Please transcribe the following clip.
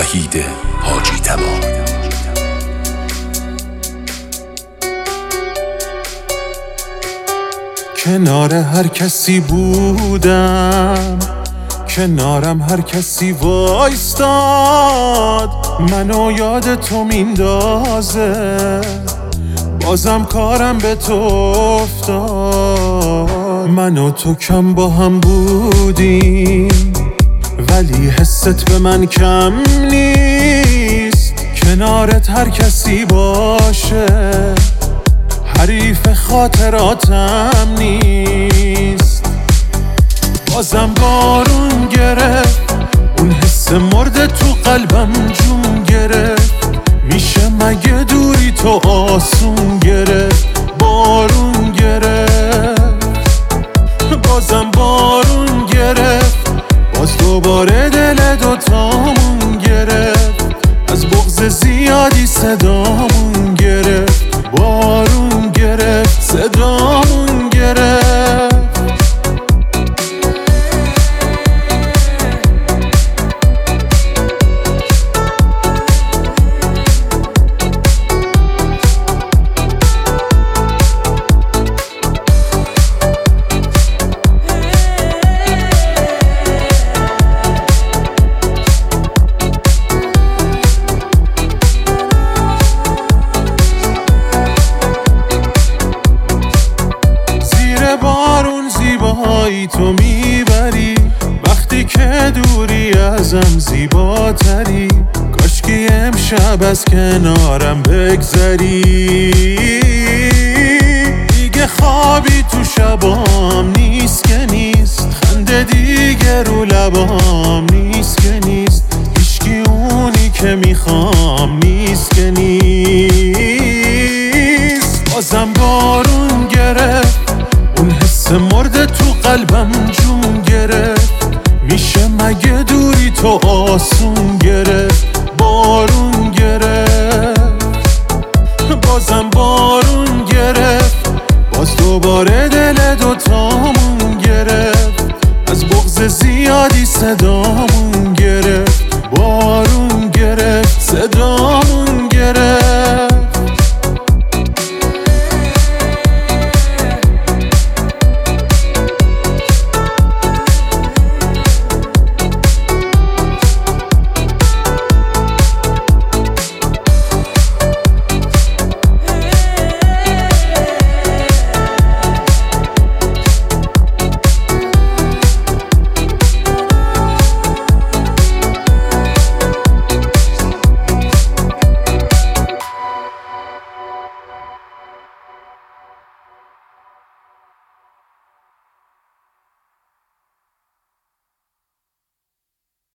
وحید حاجی تبا. کنار هر کسی بودم، کنارم هر کسی وایستاد، منو یاد تو میندازه، بازم کارم به تو افتاد. من و تو کم با هم بودیم ولی حست به من کم نیست. کنارت هر کسی باشه حریف خاطراتم نیست. بازم بارون گرفت، اون حس مرده تو قلبم جون گرفت. میشه مگه دوری تو آسون گرفت؟ بارون گرفت، بازم بارون گرفت، باز دوباره دل دوتامون گرفت. از بغض زیادی صدامون گرفت، بارون گرفت، صدامون گرفت. بارون زیبایی تو میبری، وقتی که دوری ازم زیباتری. کاشکی امشب از کنارم بگذری، دیگه خوابی تو شبام نیست که نیست، خنده دیگه رو لبام نیست که نیست، هیچکی اونی که میخوام نیست که نیست. بازم بارون گرفت، اون حس مرده تو قلبم جون گرفت. میشه مگه دوری تو آسون گرفت؟ بارون گرفت، بازم بارون گرفت، باز دوباره دل دوتامون گرفت. از بغض زیادی صدامون گرفت، بارون گرفت، صدامون گرفت.